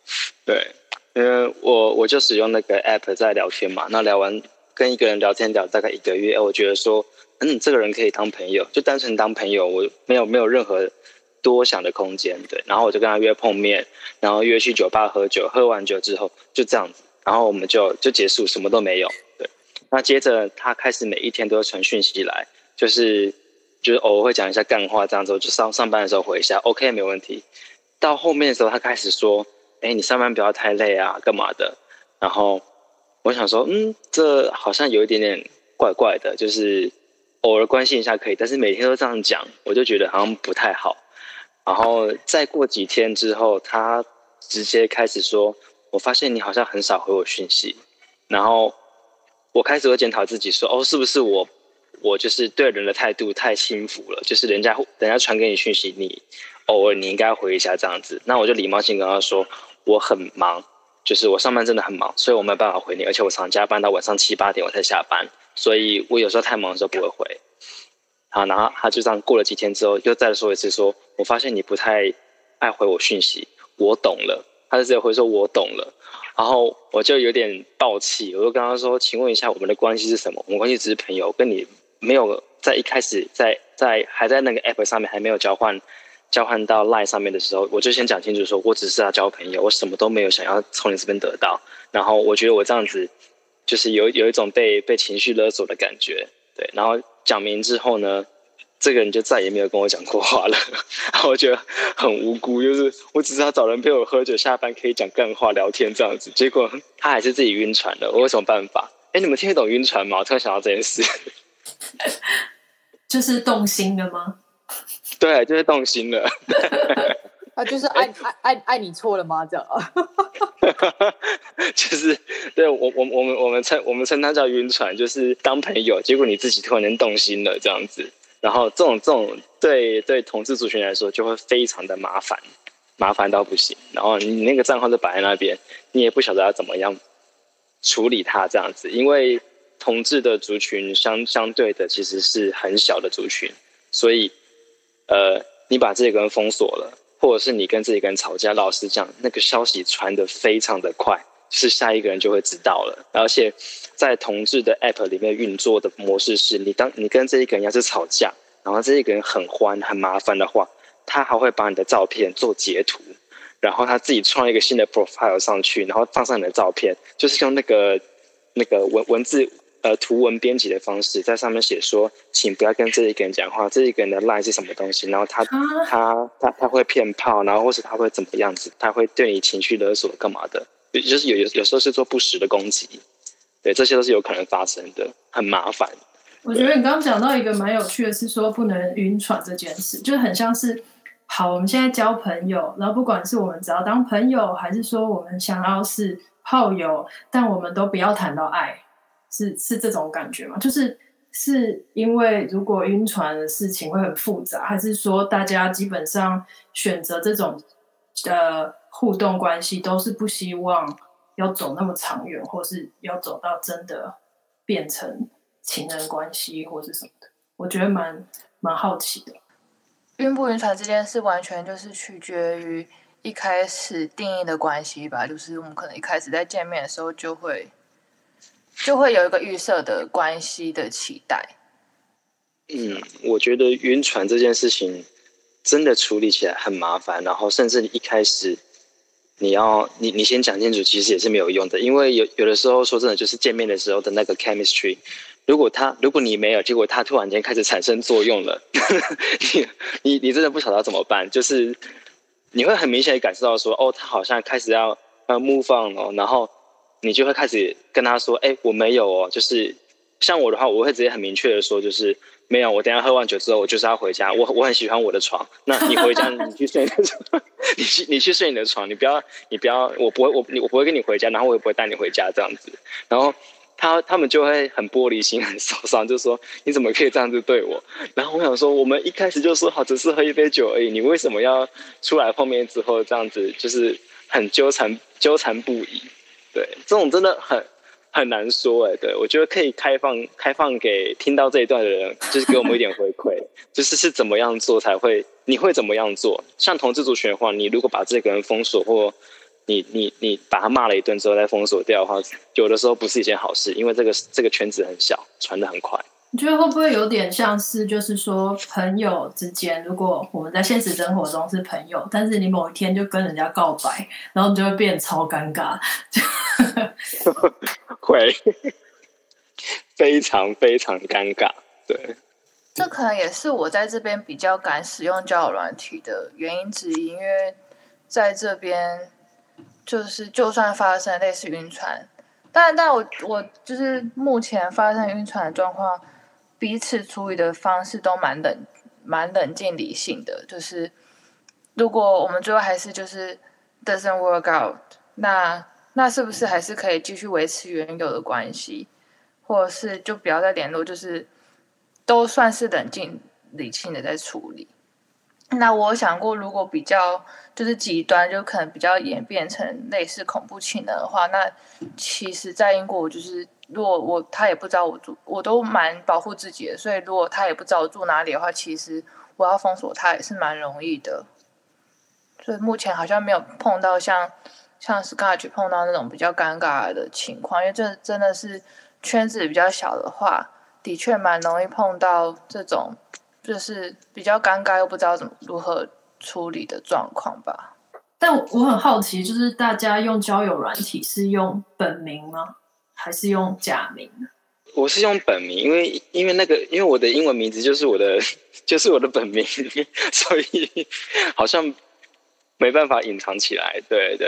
对，因为我就使用那个 app 在聊天嘛，那聊完跟一个人聊天聊大概1个月，我觉得说，这个人可以当朋友，就单纯当朋友，我没有任何多想的空间，对，然后我就跟他约碰面，然后约去酒吧喝酒，喝完酒之后就这样子，然后我们就结束，什么都没有，对。那接着他开始每一天都会传讯息来，就是偶尔会讲一下干话这样子，我就上班的时候回一下 ，OK 没问题。到后面的时候，他开始说，你上班不要太累啊，干嘛的？然后我想说，这好像有一点点怪怪的，就是偶尔关心一下可以，但是每天都这样讲，我就觉得好像不太好。然后再过几天之后，他直接开始说，我发现你好像很少回我讯息，然后我开始会检讨自己说，是不是我就是对人的态度太轻浮了，就是人家传给你讯息，你偶尔你应该回一下这样子。那我就礼貌性跟他说，我很忙，就是我上班真的很忙，所以我没有办法回你，而且我常加班到晚上7、8点我才下班，所以我有时候太忙的时候不会回。好，然后他就这样过了几天之后，又再说一次说，我发现你不太爱回我讯息，我懂了。他就直接回说我懂了，然后我就有点爆气，我就跟他说，请问一下我们的关系是什么？我们关系只是朋友，跟你没有在一开始还在那个 app 上面还没有交换到 line 上面的时候，我就先讲清楚说，我只是要交朋友，我什么都没有想要从你这边得到。然后我觉得我这样子就是有一种被情绪勒索的感觉，对。然后讲明之后呢，这个人就再也没有跟我讲过话了。我觉得很无辜，就是我只是要找人陪我喝酒，下班可以讲干话聊天这样子，结果他还是自己晕船了，我有什么办法？你们听得懂晕船吗？我突然想到这件事。 就是动心了吗？ 对，就是动心了。 他就是爱你错了吗？这样。 就是对我们称他叫晕船，就是当朋友，结果你自己突然间动心了这样子。然后这种对同志族群来说就会非常的麻烦到不行。然后你那个账号就摆在那边，你也不晓得要怎么样处理它这样子，因为同志的族群相对的其实是很小的族群，所以你把这个人封锁了，或者是你跟这个人吵架，老实讲，那个消息传得非常的快，就是下一个人就会知道了。而且在同志的 app 里面运作的模式是，你跟这一个人要是吵架，然后这一个人很欢很麻烦的话，他还会把你的照片做截图，然后他自己创一个新的 profile 上去，然后放上你的照片，就是用那个文字图文编辑的方式，在上面写说，请不要跟这一个人讲话，这一个人的 line 是什么东西，然后他会骗炮，然后或是他会怎么样子，他会对你情绪勒索干嘛的，就是有时候是做不实的攻击，对，这些都是有可能发生的，很麻烦。 我觉得你刚刚讲到一个蛮有趣的是说不能晕船这件事，就是很像是好，我们现在交朋友，然后不管是我们只要当朋友，还是说我们想要是炮友，但我们都不要谈到爱，是这种感觉吗？是因为如果晕船的事情会很复杂，还是说大家基本上选择这种互动关系都是不希望要走那么长远，或是要走到真的变成情人关系或是什么的？我觉得蛮好奇的。 晕不晕船这件事完全就是取决于一开始定义的关系吧，就是我们可能一开始在见面的时候就会有一个预设的关系的期待。 我觉得晕船这件事情真的处理起来很麻烦，然后甚至一开始你先讲清楚，其实也是没有用的，因为有的时候说真的，就是见面的时候的那个 chemistry， 如果你没有，结果他突然间开始产生作用了，你真的不晓得要怎么办，就是你会很明显的感受到说，他好像开始要move on 了，然后你就会开始跟他说，我没有哦，就是像我的话，我会直接很明确的说，就是没有，我等一下喝完酒之后，我就是要回家，我很喜欢我的床，那你回家你去睡你的床，你去睡你的床，你不要，我不会跟你回家，然后我也不会带你回家这样子，然后他们就会很玻璃心很受伤，就说你怎么可以这样子对我？然后我想说，我们一开始就说好只是喝一杯酒而已，你为什么要出来碰面之后这样子，就是很纠缠不已？对，这种真的很难说对，我觉得可以开放给听到这一段的人，就是给我们一点回馈，就是怎么样做你会怎么样做？像同志族群的话，你如果把这个人封锁或你把他骂了一顿之后再封锁掉的话，有的时候不是一件好事，因为这个圈子很小，传得很快。 你觉得会不会有点像是，就是说朋友之间，如果我们在现实生活中是朋友，但是你某一天就跟人家告白，然后你就会变超尴尬， 会非常非常尴尬。对， 这可能也是我在这边比较敢使用交友软体的原因之一，因为在这边就是就算发生类似晕船，但我就是目前发生晕船的状况，彼此处理的方式都蛮冷静理性的。就是如果我们最后还是就是 doesn't work out， 那是不是还是可以继续维持原有的关系，或者是就不要再联络，就是都算是冷静理性的在处理。那我想过，如果比较就是极端，就可能比较演变成类似恐怖情人的话，那其实，在英国，我就是如果他也不知道我住，我都蛮保护自己的，所以如果他也不知道我住哪里的话，其实我要封锁他也是蛮容易的。所以目前好像没有碰到像 Scotch 碰到那种比较尴尬的情况，因为这真的是圈子比较小的话，的确蛮容易碰到这种就是比较尴尬又不知道如何处理的状况吧。 但我很好奇，就是大家用交友软体是用本名吗？还是用假名？ 我是用本名，因为我的英文名字就是我的本名，所以好像没办法隐藏起来。对，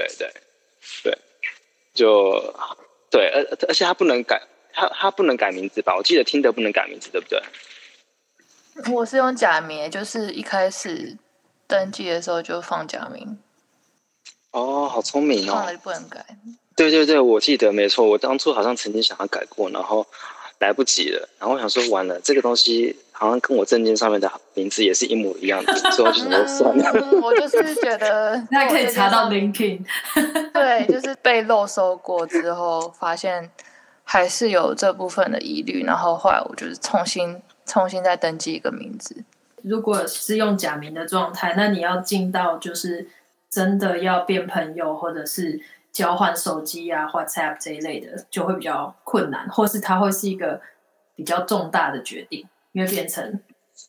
就对，而且他不能改，他不能改名字吧？我记得听得不能改名字，对不对？ 我是用假名，就是一开始登记的时候就放假名。 哦，好聪明哦！ 放了就不能改。 对，我记得没错。我当初好像曾经想要改过，然后来不及了。然后我想说，完了，这个东西好像跟我证件上面的名字也是一模一样的，所以我就想说算了。 我就是觉得， 那可以查到 LinkedIn。 对，就是被漏收过之后，发现还是有这部分的疑虑，然后后来我就是重新再登记一个名字。 如果是用假名的状态，那你要进到就是真的要变朋友，或者是交换手机啊、WhatsApp 这一类的，就会比较困难，或是它会是一个比较重大的决定，因为变成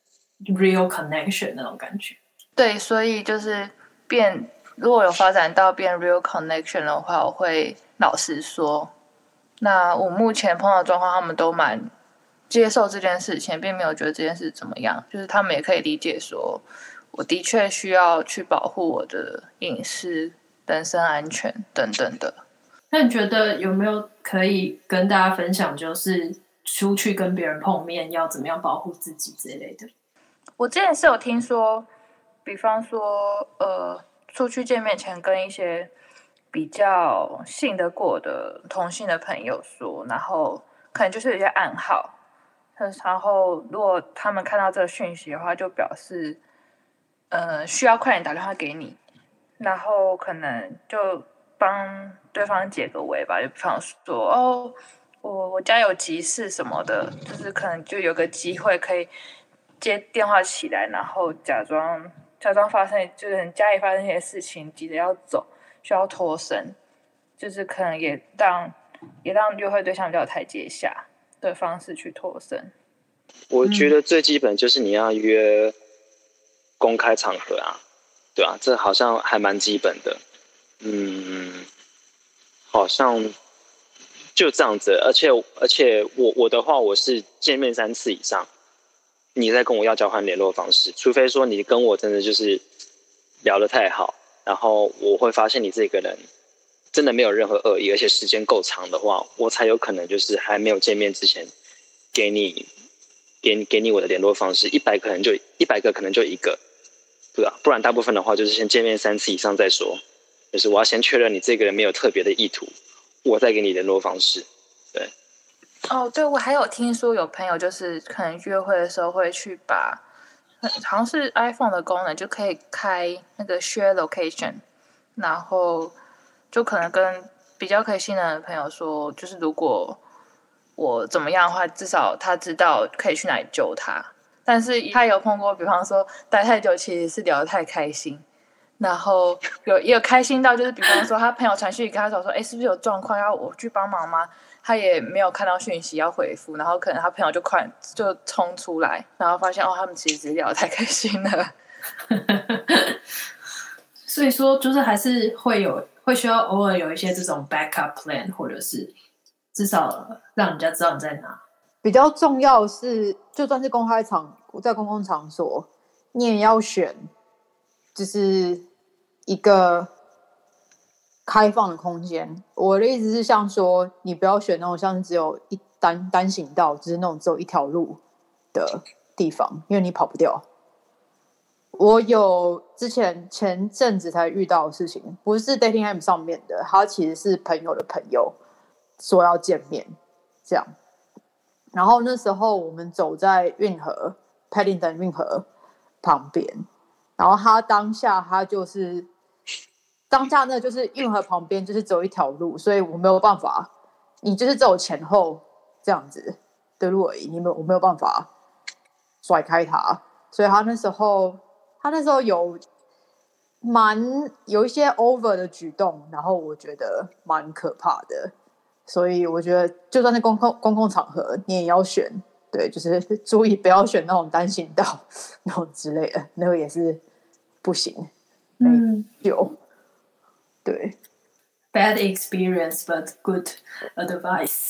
real connection 那种感觉。 对，所以就是如果有发展到变 real connection 的话，我会老实说。那我目前碰到的状况，他们都蛮接受这件事情，并没有觉得这件事怎么样，就是他们也可以理解说，我的确需要去保护我的隐私、人身安全等等的。 那你觉得有没有可以跟大家分享，就是出去跟别人碰面要怎么样保护自己之类的？ 我之前是有听说，比方说出去见面前跟一些比较信得过的同性的朋友说，然后可能就是有些暗号，然后如果他们看到这个讯息的话，就表示需要快点打电话给你，然后可能就帮对方解个围吧，就比方说我家有急事什么的，就是可能就有个机会可以接电话起来，然后假装发生，就是家里发生一些事情，急着要走，需要脱身，就是可能也让约会对象比较有台阶下的方式去脱身。 我觉得最基本就是你要约公开场合啊，对啊，这好像还蛮基本的。好像就这样子，而且我的话，我是见面3次以上，你再跟我要交换联络方式，除非说你跟我真的就是聊得太好，然后我会发现你这个人真的没有任何恶意，而且时间够长的话，我才有可能就是还没有见面之前给你我的联络方式，100个可能就1个，对吧？不然大部分的话就是先见面3次以上再说，就是我要先确认你这个人没有特别的意图，我再给你联络方式。对。 对，我还有听说有朋友就是可能约会的时候会去把，好像是 iPhone 的功能就可以开那个 share location， 然后就可能跟比较可以信任的朋友说，就是如果我怎么样的话，至少他知道可以去哪里救他。但是他有碰过，比方说待太久，其实是聊得太开心， 然后也有开心到，就是比方说他朋友传讯跟他说，是不是有状况要我去帮忙吗？他也没有看到讯息要回复，然后可能他朋友就冲出来，然后发现他们其实只是聊得太开心了。 所以说，就是还是会需要偶尔有一些这种 backup plan， 或者是至少让人家知道你在哪。 比较重要的是，就算是在公共场所，你也要选，就是一个开放的空间。我的意思是，像说你不要选那种像只有单行道，就是那种只有一条路的地方，因为你跑不掉。我有前阵子才遇到的事情，不是 dating app 上面的，他其实是朋友的朋友说要见面，这样。然后那时候我们走在Paddington 运河旁边，然后当下那就是运河旁边就是只有一条路，所以我没有办法，你就是只有前后这样子的路而已，我没有办法甩开他，所以他那时候有一些 over 的举动，然后我觉得蛮可怕的，所以我觉得就算是公共场合，你也要选，对，就是注意不要选那种单行道那种之类的，那个也是不行。对 ，bad experience but good advice 。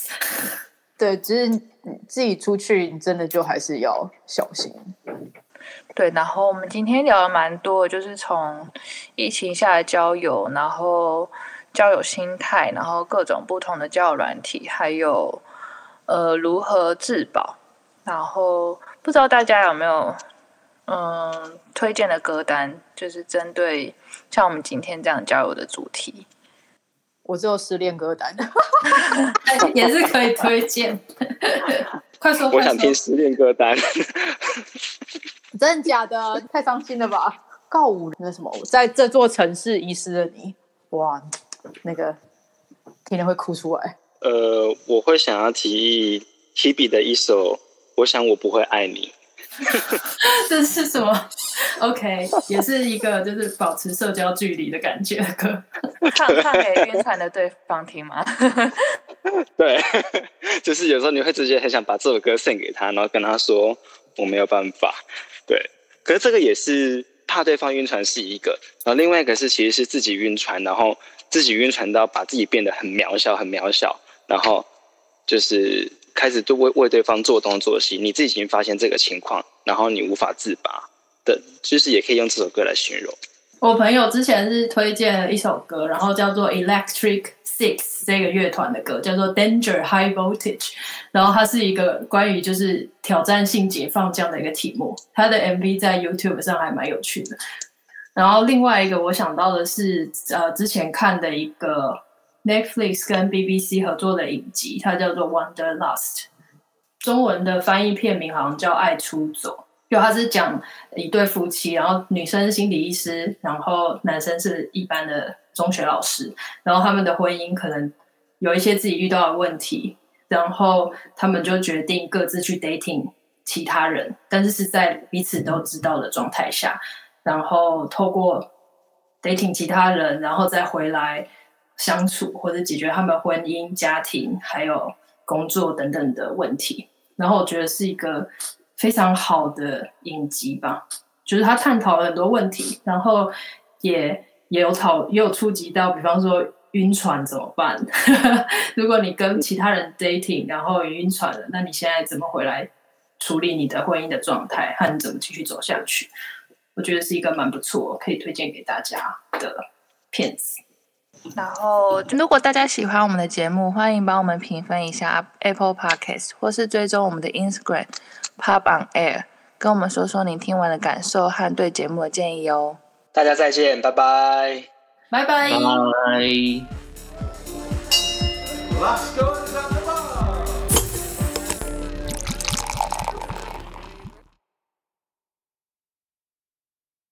对，只是你自己出去，你真的就还是要小心。 对，然后我们今天聊了蛮多，就是从疫情下的交友，然后交友心态，然后各种不同的交友软体，还有如何自保。然后不知道大家有没有推荐的歌单，就是针对像我们今天这样交友的主题。 我只有失恋歌单， 也是可以推荐。快说！ 我想听失恋歌单。 真的假的？太伤心了吧！告五那什么，在这座城市遗失了你，哇，那个听了会哭出来。 我会想要提议 Hebe 的一首《我想我不会爱你》。 这是什么 ？OK， 也是一个就是保持社交距离的感觉的歌。 唱给晕船的对方听吗？ 对，就是有时候你会直接很想把这首歌献给他，然后跟他说我没有办法。对，可是这个也是怕对方晕船是一个，然后另外一个是其实是自己晕船，然后自己晕船到把自己变得很渺小，然后就是开始为对方做东做西，你自己已经发现这个情况，然后你无法自拔的，就是也可以用这首歌来形容。 我朋友之前是推荐了一首歌，然后叫做 Electric Six 这个乐团的歌，叫做 Danger High Voltage， 然后它是一个关于就是挑战性解放这样的一个题目，它的 MV 在 YouTube 上还蛮有趣的。然后另外一个我想到的是之前看的一个 Netflix 跟 BBC 合作的影集，它叫做 Wanderlust， 中文的翻译片名好像叫爱出走。就他是讲一对夫妻，然后女生是心理医师，然后男生是一般的中学老师，然后他们的婚姻可能有一些自己遇到的问题，然后他们就决定各自去 dating 其他人，但是是在彼此都知道的状态下，然后透过 dating 其他人，然后再回来相处或者解决他们婚姻、家庭还有工作等等的问题。然后我觉得是一个非常好的影集吧，就是他探讨了很多问题，然后也有触及到，比方说晕船怎么办？如果你跟其他人 dating， 然后晕船了，那你现在怎么回来处理你的婚姻的状态，和你怎么继续走下去？我觉得是一个蛮不错，可以推荐给大家的片子。 然后，如果大家喜欢我们的节目，欢迎帮我们评分一下 Apple Podcast， 或是追踪我们的 Instagram Pop on Air， 跟我们说说你听完的感受和对节目的建议哦。 大家再见，拜拜， 拜拜， 拜拜。 Last story.